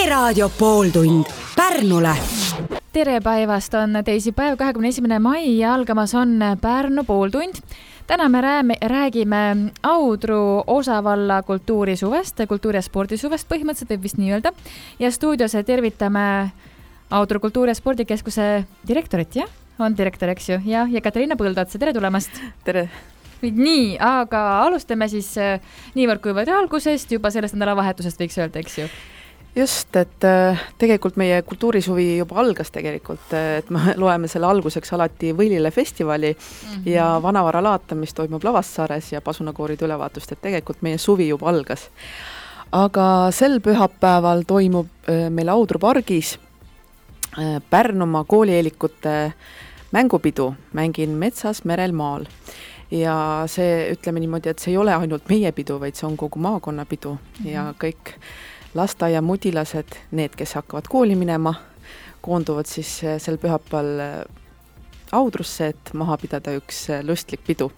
Raadio pooltund Pärnule. Tere päevast, on teisipäev, 21. mai ja algamas on Pärnu pooltund. Täna me räägime Audru osavalla kultuurisuvest, kultuuri- ja spordisuvest põhimõtteliselt võib vist nii öelda. Ja stuudios tervitame Audru kultuuri- ja spordikeskuse direktorit, jah? On direktor, eks ju? Ja Katariina Põldotse, tere tulemast! Tere! Nii, aga alustame siis niivõrd kuivõrd algusest, juba sellest nädalavahetusest võiks öelda, eks ju? Just, et tegelikult meie kultuurisuvi juba algas tegelikult, et me loeme selle alguseks alati Võilile festivali ja Vanavara laata, mis toimub Lavassaares ja Pasunakooride ülevaatust, et tegelikult meie suvi juba algas. Aga sel pühapäeval toimub meil Audru pargis Pärnumaa koolieelikute mängupidu Mängin metsas, merel, maal. Ja see, ütleme niimoodi, et see ei ole ainult meie pidu, vaid see on kogu maakonna pidu ja kõik lasteaia mudilased, need, kes hakkavad kooli minema, koonduvad siis sel pühapäeval Audrusse, et maha pidada üks lustlik pidu.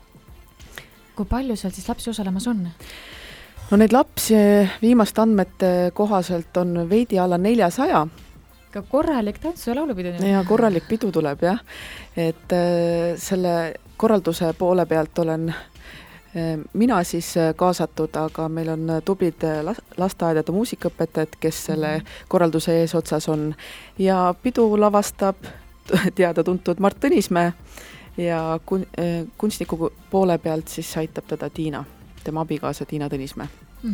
Kui palju seal siis lapsi osalemas on? No neid lapsi viimaste andmete kohaselt on veidi alla 400. Ka korralik tantsu- ja laulupidu. Ja korralik pidu tuleb, jah. Et selle korralduse poole pealt olen mina siis kaasatud, aga meil on tublid lasteaedade muusikaõpetajad, kes selle korralduse eesotsas on. Ja pidu lavastab teada-tuntud Mart Tõnismäe ja kunstniku poole pealt siis aitab teda Tiina, tema abikaasa Tiina Tõnismäe.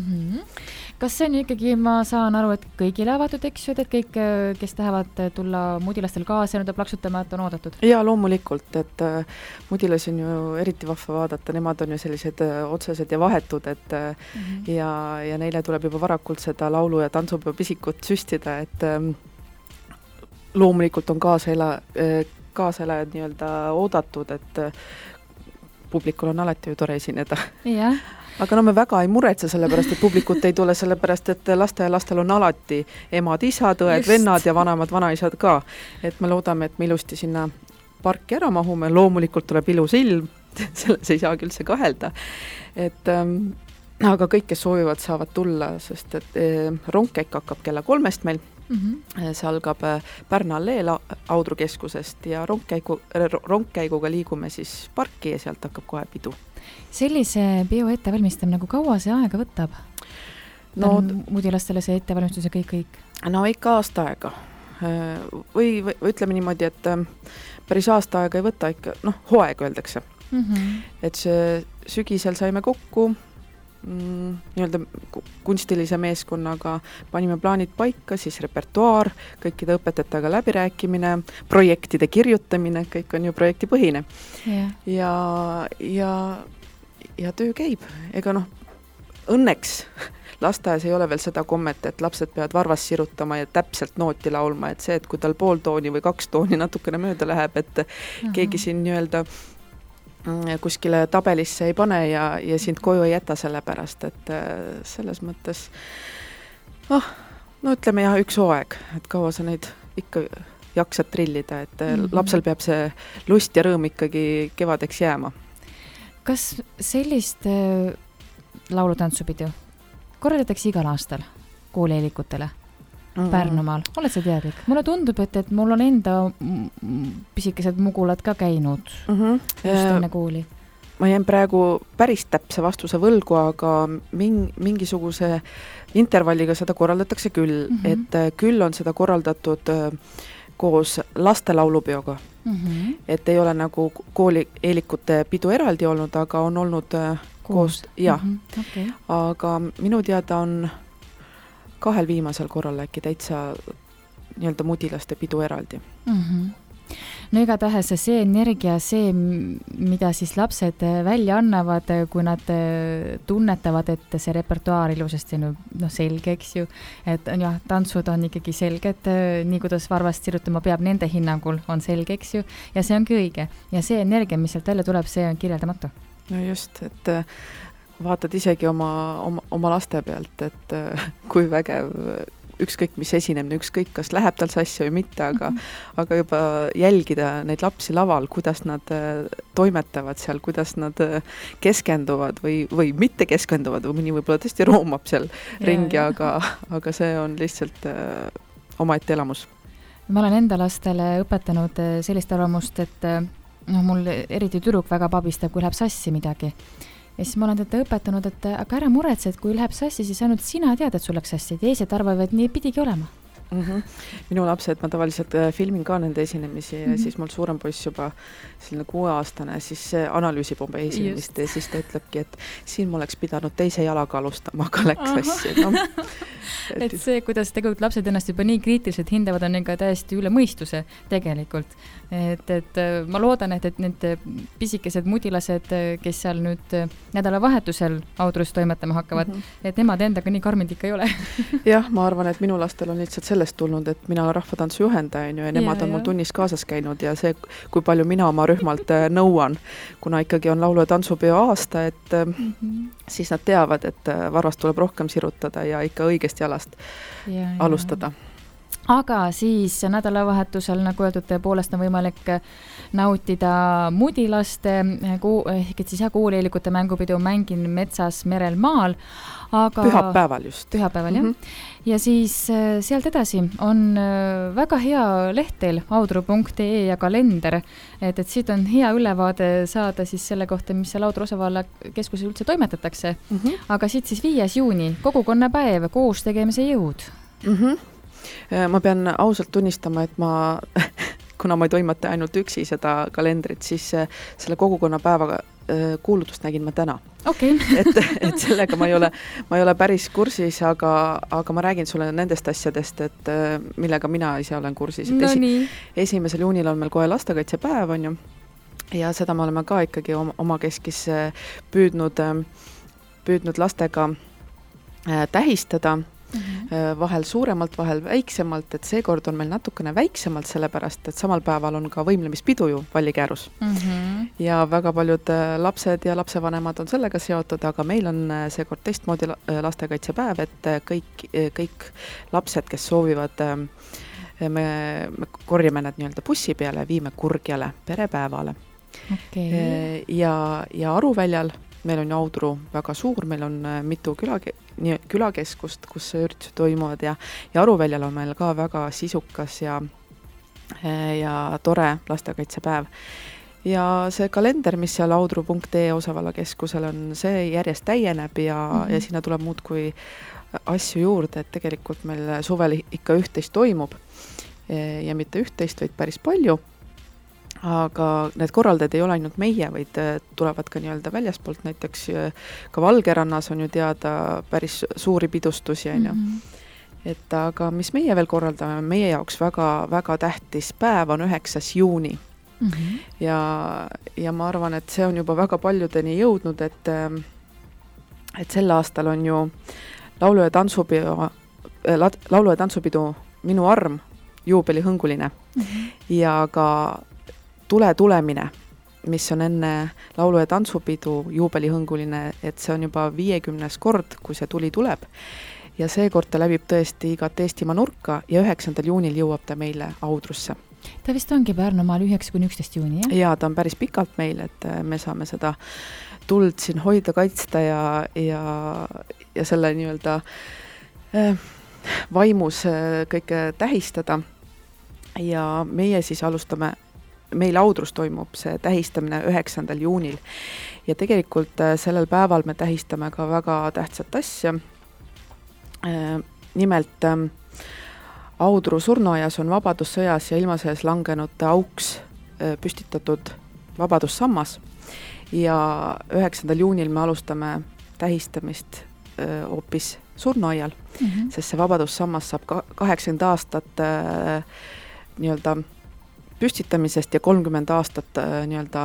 Kas see on ikkagi, ma saan aru, et kõigile avatud, eks ju, et kõik, kes tahavad tulla mudilastel kaasa ja plaksutama, et on oodatud? Ja loomulikult, et mudilasi on ju eriti vahva vaadata, nemad on ju sellised otsesed ja vahetud, et ja neile tuleb juba varakult seda laulu- ja tantsupeo pisikut süstida, et loomulikult on kaaselajad nii-öelda oodatud, et publikul on alati ju tore esineda. Jah. Aga no me väga ei muretse sellepärast, et publikut ei tule sellepärast, et lastel on alati emad, isad, õed, vennad ja vanemad vanaisad ka. Et me loodame, et me ilusti sinna parki ära mahume. Loomulikult tuleb ilus ilm, selles ei saagi üldse kahelda. Aga kõik, kes soovivad, saavad tulla, sest et rongkäik hakkab kella 3 meil. See algab Pärna alleel Audru keskusest ja rongkäiguga liigume siis parki ja sealt hakkab kohe pidu. Sellise bio ettevalmistamine, nagu kaua see aega võtab? No, mudilastele see ettevalmistus ja kõik? No ikka aasta aega. Või ütleme niimoodi, et päris aasta aega ei võta ikka, hooaeg öeldakse. Et see sügisel saime kokku nii-öelda kunstilise meeskonnaga, panime plaanid paika, siis repertuaar, kõikide õpetajatega läbirääkimine, projektide kirjutamine, kõik on ju projektipõhine. Ja töö käib. Ega õnneks lasteaias ei ole veel seda kommet, et lapsed peavad varvas sirutama ja täpselt nooti laulma, et see, et kui tal pool tooni või 2 tooni natukene mööda läheb, et keegi siin nii-öelda kuskile tabelisse ei pane ja sind koju ei jäta selle pärast, et selles mõttes ütleme jah, üks hooaeg, et kaua sa neid ikka jaksad trillida, et lapsel peab see lust ja rõõm ikkagi kevadeks jääma. Kas sellist laulutantsupidu korraldatakse igal aastal koolieelikutele Pärnumaal? Oled sa teadlik? Mulle tundub, et mul on enda pisikesed mugulad ka käinud just enne kooli. Ma jään praegu päris täpse vastuse võlgu, aga mingisuguse intervalliga seda korraldatakse küll, et küll on seda korraldatud koos laste laulupeoga. Et ei ole nagu koolieelikute pidu eraldi olnud, aga on olnud koos. Okay. Aga minu teada on 2 viimasel korral äkki täitsa nii-öelda mudilaste pidu eraldi. No igatahes see energia, see, mida siis lapsed välja annavad, kui nad tunnetavad, et see repertuaar ilusasti selge, eks ju, et tantsud on ikkagi selged, nii kuidas varvast sirutama peab, nende hinnangul on selge, eks ju, ja see ongi õige. Ja see energia, mis sealt välja tuleb, see on kirjeldamatu. No just, et vaatad isegi oma laste pealt, et kui vägev ükskõik mis esinemine, ükskõik kas läheb tal sassi või mitte, aga juba jälgida neid lapsi laval, kuidas nad toimetavad seal, kuidas nad keskenduvad või mitte keskenduvad või mõni võib-olla tõesti roomab seal ringi, aga see on lihtsalt omaette elamus. Ma olen enda lastele õpetanud sellist arvamust, et mul eriti tüdruk väga pabistab, kui läheb sassi midagi. Ja siis ma olen teda õpetanud, et aga ära muretse, et kui läheb sassi, siis ainult sina tead, et sul läks sassi. Teised arvavad, et nii pidigi olema. Minu lapsed, ma tavaliselt filmin ka nende esinemisi ja siis mul suurem poiss juba selline 6-aastane, siis analüüsib oma esinemist ja siis ta ütlebki, et siin ma oleks pidanud teise jalaga alustama, aga läks sassi. No, et see, kuidas tegelikult lapsed ennast juba nii kriitiliselt hindavad, on ikka täiesti üle mõistuse tegelikult. Et ma loodan, et need pisikesed mudilased, kes seal nüüd nädalavahetusel Audrus toimetama hakkavad, et nemad endaga nii karmid ikka ei ole. Jah, ma arvan, et minu lastel on lihtsalt sellest tulnud, et mina olen rahvatantsu juhendaja ja nemad on mul tunnis kaasas käinud ja see, kui palju mina oma rühmalt nõuan, kuna ikkagi on laulu- ja tantsupeo aasta, et siis nad teavad, et varvast tuleb rohkem sirutada ja ikka õigest jalast alustada. Aga siis nädalavahetusel, nagu öeldud, tõepoolest on võimalik nautida mudilaste ehk siis koolieelikute mängupidu Mängin metsas merel maal. Aga pühapäeval just. Pühapäeval, jah. Ja siis sealt edasi on väga hea leht teil, audru.ee ja kalender, et siit on hea ülevaade saada siis selle kohta, mis seal Audru osavalla keskuses üldse toimetatakse. Aga siit siis 5. juuni, kogukonnapäev, koos tegemise jõud. Ma pean ausalt tunnistama, et kuna ma ei toimeta ainult üksi seda kalendrit, siis selle kogukonnapäeva kuulutust nägin ma täna. Okay. et sellega ma ei ole päris kursis, aga ma räägin sulle nendest asjadest, et millega mina ise olen kursis. No 1. juunil on meil kohe lastekaitsepäev, on ju, ja seda me oleme ka ikkagi oma keskis püüdnud lastega tähistada. Vahel suuremalt, vahel väiksemalt, et seekord on meil natukene väiksemalt, sellepärast, et samal päeval on ka võimlemispidu ju Vallikäärus. Ja väga paljud lapsed ja lapsevanemad on sellega seotud, aga meil on seekord teistmoodi lastekaitsepäev, et kõik lapsed, kes soovivad, me korjame need nii-öelda bussi peale, viime Kurgjale perepäevale. Okay. Ja Aruväljal meil on Audru väga suur, meil on mitu külakeskust, kus üritused toimuvad ja Aruväljal on meil ka väga sisukas ja tore lastekaitsepäev. Ja see kalender, mis seal audru.ee osavalla keskusel on, see järjest täieneb ja sinna tuleb muud kui asju juurde, et tegelikult meil suvel ikka 11 toimub ja mitte 11, vaid päris palju. Aga need korraldajad ei ole ainult meie, vaid tulevad ka nii-öelda väljaspoolt, näiteks ka Valgerannas on ju teada päris suuri pidustusi. Et aga mis meie veel korraldame, meie jaoks väga tähtis päev on 9. juuni. Ja ma arvan, et see on juba väga paljudeni jõudnud, et sel aastal on ju laulu- ja tantsupidu Minu arm juubelihõnguline ja ka tulemine, mis on enne laulu- ja tantsupidu juubelihõnguline, et see on juba 50. kord, kui see tuli tuleb. Ja seekord ta läbib tõesti igat Eestimaa nurka ja 9. juunil jõuab ta meile Audrusse. Ta vist ongi Pärnumaal 9-11 juuni, jah? Ja ta on päris pikalt meil, et me saame seda tuld siin hoida, kaitsta ja selle nii-öelda vaimus kõike tähistada. Ja meie siis alustame, meil Audrus toimub see tähistamine 9. juunil ja tegelikult sellel päeval me tähistame ka väga tähtsat asja. Nimelt Audru surnuaias on Vabadussõjas ja ilmasõjas langenud auks püstitatud Vabadussammas ja 9. juunil me alustame tähistamist hoopis surnuaial, sest see Vabadussammas saab 80 aastat nii-öelda püstitamisest ja 30 aastat nii-öelda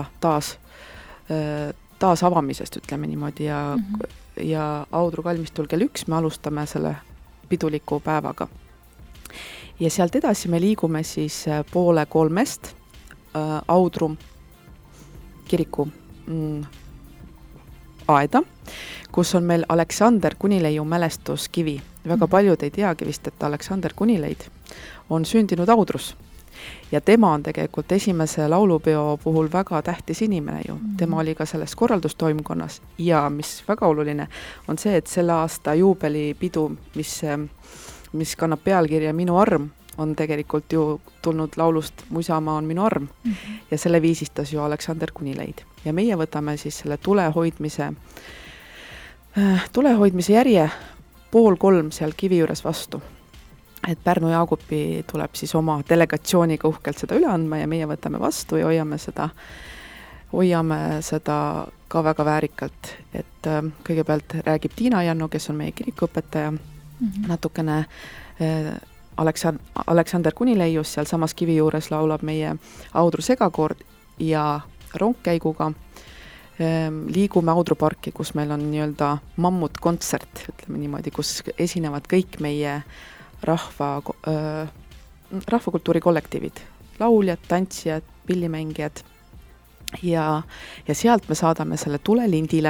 taas avamisest, ütleme niimoodi, ja Audru kalmistul kell 1 me alustame selle piduliku päevaga. Ja sealt edasi me liigume siis 2:30 Audru kiriku aeda, kus on meil Aleksander Kunileiu mälestuskivi. Väga paljud ei teagi vist, et Aleksander Kunileid on sündinud Audrus. Ja tema on tegelikult esimese laulupeo puhul väga tähtis inimene ju. Tema oli ka selles korraldustoimkonnas ja mis väga oluline on see, et selle aasta juubelipidu, mis kannab pealkirja Minu arm, on tegelikult ju tulnud laulust Mu isamaa on minu arm ja selle viisistas ju Aleksander Kunileid. Ja meie võtame siis selle tulehoidmise järje 2:30 seal kivi juures vastu. Et Pärnu Jaagupi tuleb siis oma delegatsiooniga uhkelt seda üle andma ja meie võtame vastu ja hoiame seda ka väga väärikalt. Et kõigepealt räägib Tiina Janno, kes on meie kirikuõpetaja, natukene Aleksander Kunileius, seal samas kivi juures laulab meie Audru segakoor ja rongkäiguga liigume Audru parki, kus meil on nii-öelda mammutkontsert, ütleme niimoodi, kus esinevad kõik meie rahvakultuuri kollektiivid, lauljad, tantsijad, pillimängijad ja sealt me saadame selle tule lindile,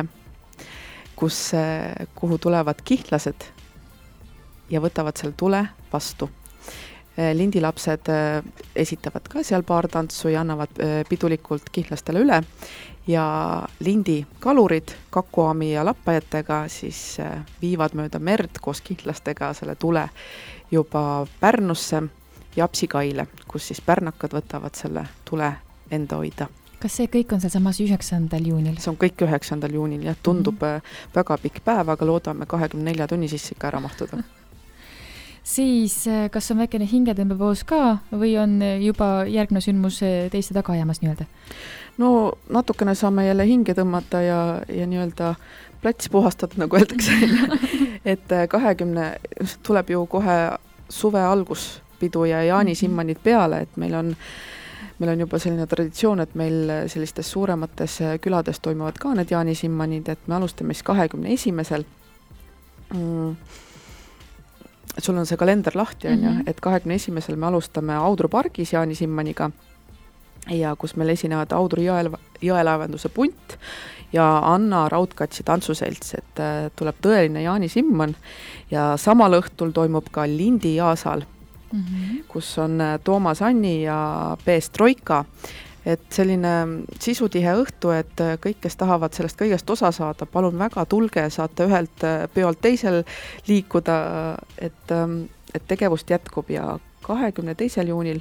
kuhu tulevad kihtlased ja võtavad selle tule vastu. Lindilapsed esitavad ka seal paar tantsu ja annavad pidulikult kihlastele üle ja lindi kalurid Kakuami ja lappajatega siis viivad mööda merd koos kihlastega selle tule juba Pärnusse ja Apsikaile, kus siis pärnakad võtavad selle tule enda hoida. Kas see kõik on sealsamas 9. juunil? See on kõik 9. juunil ja tundub väga pikk päev, aga loodame 24 tunni sisse ikka ära mahtuda. Siis kas on väikene hingetõmbepaus ka või on juba järgmine sündmus teiste taga ajamas nii-öelda? No natukene saame jälle hinge tõmmata ja nii-öelda plats puhastada, nagu öeldakse. Et 20 tuleb ju kohe suve alguspidu ja jaanisimmanid peale, et meil on juba selline traditsioon, et meil sellistes suuremates külades toimuvad ka need jaanisimmanid, et me alustame siis 21. Sul on see kalender lahti, on ju, et 21. me alustame Audru pargis jaanisimmaniga ja kus meil esinevad Audru jõelaevanduse punt ja Anna Raudkatsi tantsuselts, et tuleb tõeline jaanisimman ja samal õhtul toimub ka Lindi Jaasaal, kus on Toomas Anni ja P.S. Troika. Et selline sisutihe õhtu, et kõik, kes tahavad sellest kõigest osa saada, palun väga tulge, saate ühelt peolt teisel liikuda, et tegevust jätkub ja 22. juunil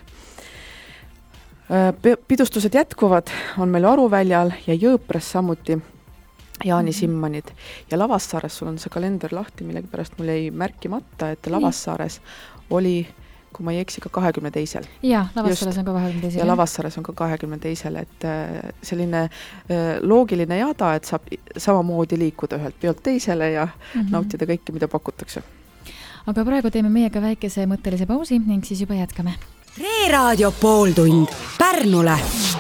pidustused jätkuvad, on meil Aruväljal ja Jõõpres samuti jaanisimmanid ja Lavassaares, sul on see kalender lahti, millegi pärast mul jäi märkimata, et Lavassaares oli, kui ma ei eksi, ka 22. Jaa, Lavassaares on ka 22. Ja Lavassaares on ka 22. Et selline loogiline jada, et saab samamoodi liikuda ühelt peolt teisele ja nautida kõike, mida pakutakse. Aga praegu teeme meiega väikese mõttelise pausi ning siis juba jätkame. Reeraadio pooltund Pärnule.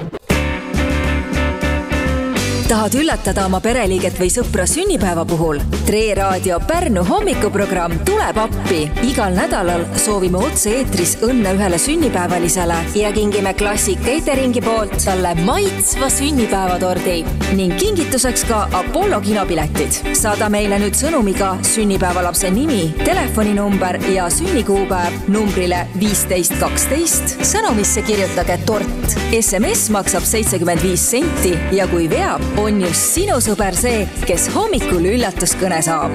Tahad üllatada oma pereliiget või sõpra sünnipäeva puhul? Reeraadio Pärnu hommikuprogramm tuleb appi. Igal nädalal soovime otse eetris õnne ühele sünnipäevalisele ja kingime Classic Cateringi poolt talle maitsva sünnipäevatordi ning kingituseks ka Apollo kinopiletid. Saada meile nüüd sõnumiga sünnipäevalapse nimi, telefoninumber ja sünnikuupäev numbrile 1512. Sõnumisse kirjutage tort. SMS maksab 75 senti ja kui veab, on just sinu sõber see, kes hommikul üllatuskõne saab.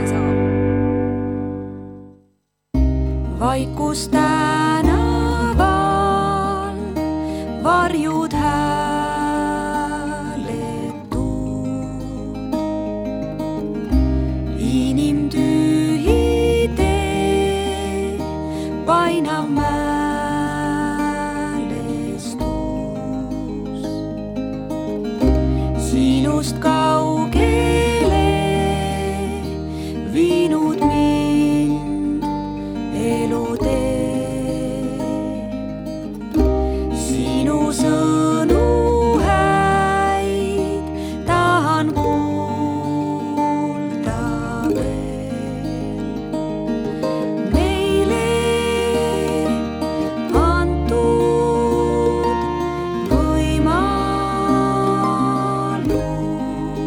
Vaikus tänaval, varjud hääletud. Inimtühi tee, painav sinust kaugele viinud mind elutee. Sinu sõnu häid tahan kuulda veel. Meile antud võimalus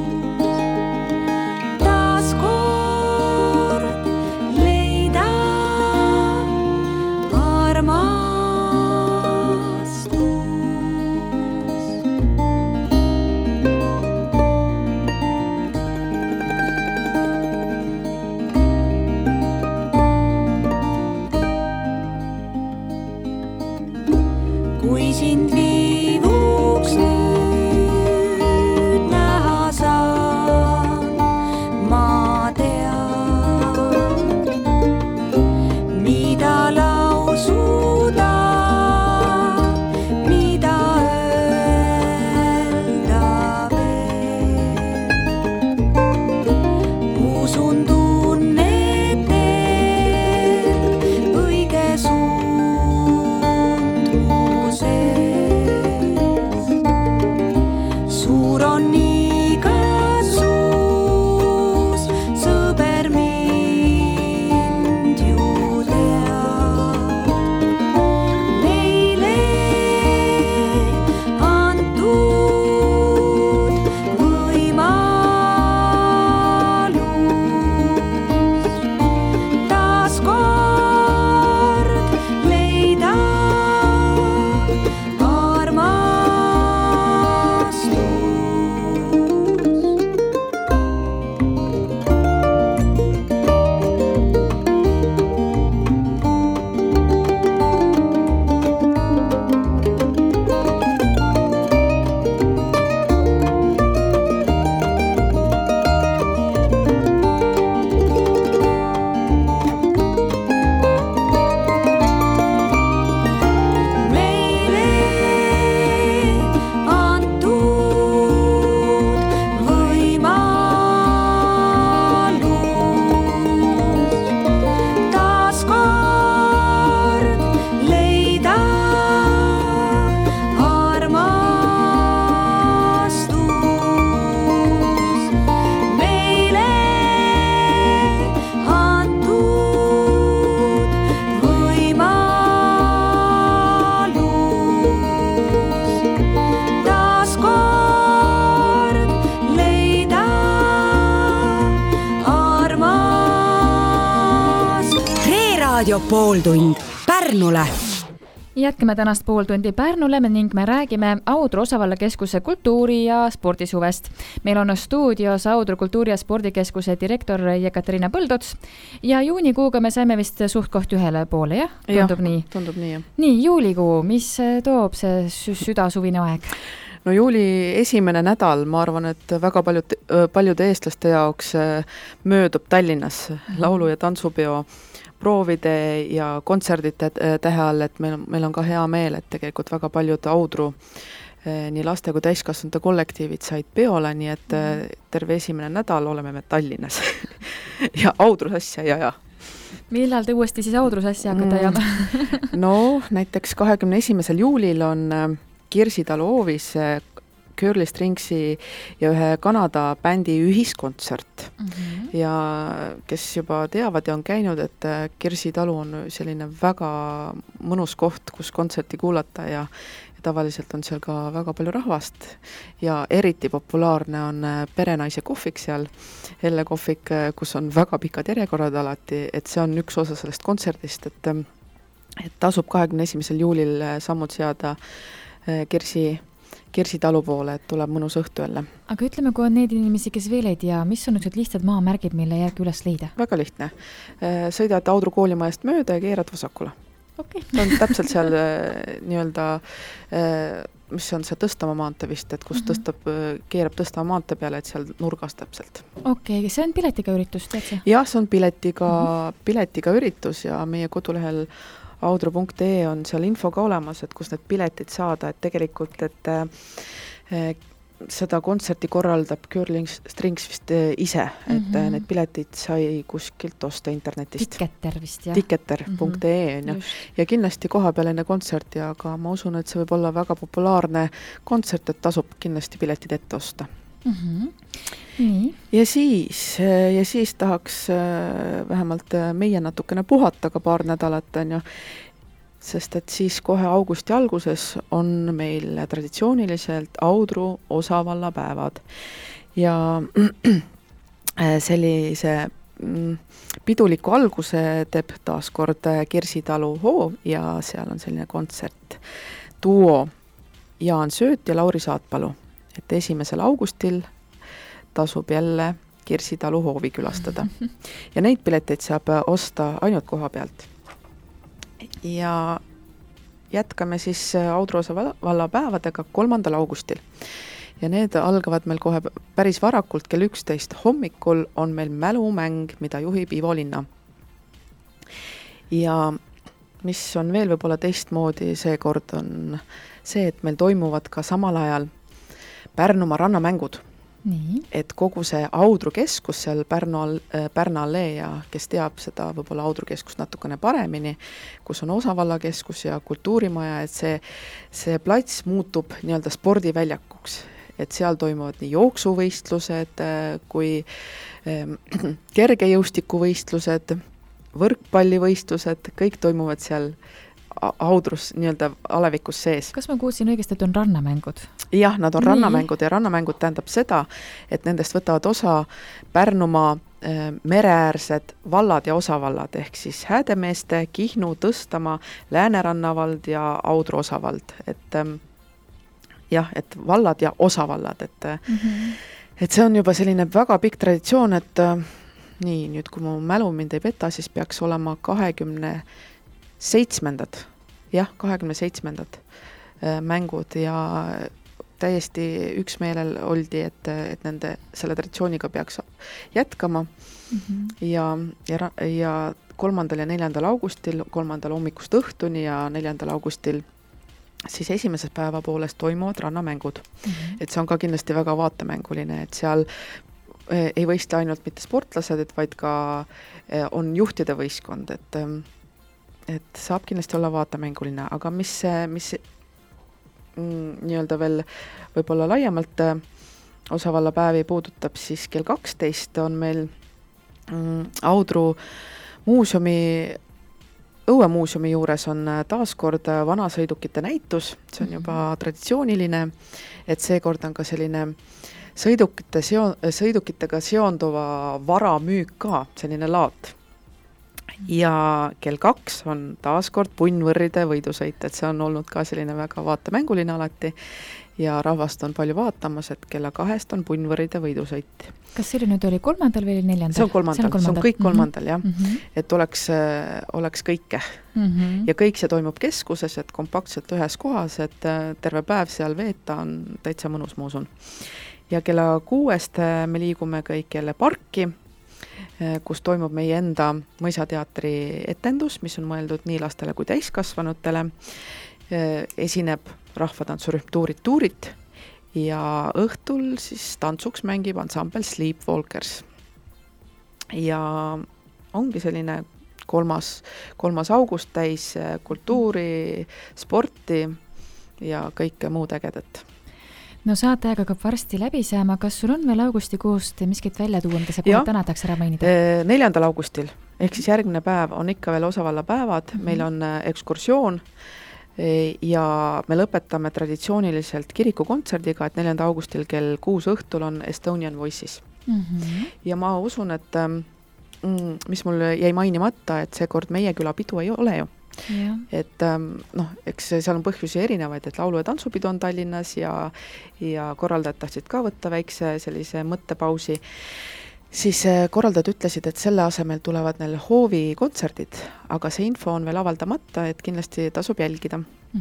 kui sind viivuks nüüd näha saan, ma tean, mida lausuda, mida öelda veel. Usun tunnetel õige suund mu sees. Suur on igatsus, sõber mind ju teab. Neile antud võimalus taas kord leida armastus. Meile antud võimalus taas kord leida armastus. Meile antud võimalus taas kord leida armastus. Reeraadio pooltund Pärnule. Jätkame tänast pooltundi Pärnule ning me räägime Audru osavalla keskuse kultuuri- ja spordisuvest. Meil on stuudios Audru kultuuri- ja spordikeskuse direktor Jekaterina Põldots ja juunikuuga me saime vist suht koht ühele poole, jah? Tundub nii? Tundub nii, jah. Nii, juulikuu, mis toob see südasuvine aeg? No juuli esimene nädal, ma arvan, et väga paljude eestlaste jaoks möödub Tallinnas laulu- ja tantsupeo proovide ja kontserdite tähe all, et meil on ka hea meel, et tegelikult väga paljud Audru nii laste kui täiskasvanute kollektiivid said peole, nii et terve esimene nädal oleme me Tallinnas ja Audru sassi ja. Millal te uuesti siis Audru sassi hakkate ajama? No näiteks 21. juulil on Kirsitalu hoovis Curly Stringsi ja ühe Kanada bändi ühiskontsert. Ja kes juba teavad ja on käinud, et Kirsitalu on selline väga mõnus koht, kus kontserti kuulata ja tavaliselt on seal ka väga palju rahvast ja eriti populaarne on perenaise kohvik seal, Elle kohvik, kus on väga pikad järjekorrad alati, et see on üks osa sellest kontserdist, et tasub 21. juulil sammud seada Kirsitalu poole, et tuleb mõnus õhtu jälle. Aga ütleme, kui on neid inimesi, kes veel ei tea, mis on nüüd lihtsalt maamärgid, mille järgi üles leida? Väga lihtne. Sõidad Audru koolimajast mööda ja keerad vasakule. Okay. Ta on täpselt seal nii-öelda, mis on see Tõstamaa maantee vist, et kus keerab Tõstamaa maantee peale, et seal nurgas täpselt. Okei, see on piletiga üritus, tead see? Jah, see on piletiga üritus ja meie kodulehel audru.ee on seal info ka olemas, et kus need piletid saada, et tegelikult, et seda kontserti korraldab Curly Strings vist ise, et need piletid sai kuskilt osta internetist. Ticketer vist, jah? Ticketer.ee on ja kindlasti koha peal enne kontserti, aga ma usun, et see võib olla väga populaarne kontsert, et tasub kindlasti piletid ette osta. Nii. Ja siis tahaks vähemalt meie natukene puhata ka paar nädalat, on ju, sest et siis kohe augusti alguses on meil traditsiooniliselt Audru osavallapäevad ja sellise piduliku alguse teeb taas kord Kirsitalu hoov ja seal on selline kontsert duo Jaan Sööt ja Lauri Saatpalu, et 1. augustil tasub jälle Kirsitalu hoovi külastada. Ja neid pileteid saab osta ainult koha pealt. Ja jätkame siis Audru osavalla päevadega 3. augustil. Ja need algavad meil kohe päris varakult, kell 11 hommikul on meil mälumäng, mida juhib Ivo Linna. Ja mis on veel võib-olla teistmoodi seekord on see, et meil toimuvad ka samal ajal Pärnumaa rannamängud. Nii. Et kogu see Audru keskus seal Pärna allee ja kes teab seda võib-olla Audru keskust natukene paremini, kus on osavallakeskus ja kultuurimaja, et see plats muutub nii-öelda spordiväljakuks. Et seal toimuvad nii jooksuvõistlused kui kergejõustikuvõistlused, võrkpallivõistlused, kõik toimuvad seal Audrus nii-öelda alevikus sees. Kas ma kuulsin õigesti, et on rannamängud? Jah, nad on rannamängud ja rannamängud tähendab seda, et nendest võtavad osa Pärnumaa mereäärsed vallad ja osavallad, ehk siis Häädemeeste, Kihnu, Tõstamaa, Läänerannavald ja Audru osavald. Et jah, et vallad ja osavallad, et see on juba selline väga pikk traditsioon, et nii, nüüd kui mu mälu mind ei peta, siis peaks olema 27. mängud ja täiesti üksmeelel oldi, et selle traditsiooniga peaks jätkama ja 3. ja 4. augustil, 3. hommikust õhtuni ja 4. augustil siis esimeses päeva poolest toimuvad rannamängud. Et see on ka kindlasti väga vaatemänguline, et seal ei võistle ainult mitte sportlased, vaid ka on juhtide võistkond, et saab kindlasti olla vaatemänguline, aga mis nii-öelda veel võib-olla laiemalt osavalla päevi puudutab, siis kell 12 on meil Audru õuemuuseumi juures on taaskord vanasõidukite näitus, see on juba traditsiooniline, et seekord on ka selline sõidukitega seonduva vara müük ka, selline laat. Ja kell 2 on taaskord punnvõrride võidusõit, et see on olnud ka selline väga vaatemänguline alati ja rahvast on palju vaatamas, et kella 2 on punnvõride võidusõit. Kas see nüüd oli 3. või 4? See on 3. See on kõik 3. jah. Et oleks kõike. Ja kõik see toimub keskuses, et kompaktselt ühes kohas, et terve päev seal veeta on täitsa mõnus, ma usun. Ja kella 6 me liigume kõik jälle parki, kus toimub meie enda mõisateatri etendus, mis on mõeldud nii lastele kui täiskasvanutele. Esineb rahvatantsurühm Tuurit ja õhtul siis tantsuks mängib ansambel Sleepwalkers. Ja ongi selline 3. august täis kultuuri, sporti ja kõike muud ägedat. No saateaega hakkab varsti läbi saama, kas sul on veel augustikuust miskit välja tuua, mida sa kohe täna tahaks ära mainida? 4. augustil, ehk siis järgmine päev on ikka veel osavalla päevad, meil on ekskursioon ja me lõpetame traditsiooniliselt kirikukontserdiga, et 4. augustil kell 6 õhtul on Estonian Voices. Ja ma usun, et mis mul jäi mainimata, et seekord meie küla pidu ei ole ju. Ja. Et eks seal on põhjusi erinevaid, et laulu- ja tantsupidu on Tallinnas ja korraldajad tahtsid ka võtta väikse sellise mõttepausi. Siis korraldajad ütlesid, et selle asemel tulevad neil hoovi kontserdid, aga see info on veel avaldamata, et kindlasti tasub jälgida.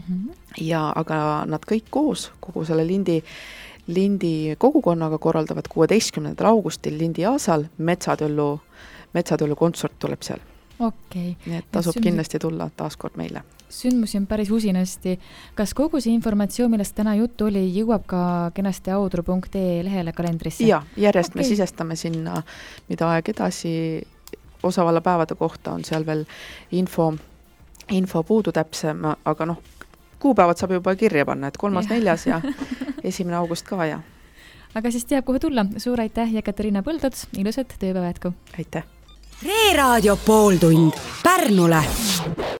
Aga nad kõik koos, kogu selle Lindi kogukonnaga korraldavad 16. augustil Lindi Aasal Metsatöllu kontsert tuleb seal. Okay. Nii et tasub kindlasti tulla taaskord meile. Sündmusi on päris usinasti. Kas kogu see informatsioon, millest täna juttu oli, jõuab ka kenasti audru.ee lehele kalendrisse? Ja, järjest me sisestame sinna, mida aeg edasi osavalla päevade kohta on seal veel info puudu täpsem, aga kuupäevad saab juba kirja panna, et 3., 4. ja 1. august ka ja. Aga siis teab, kuhu tulla. Suur aitäh, Jekaterina Põldots, ilusat tööpäeva jätku. Aitäh. Reeraadio pooltund Pärnule.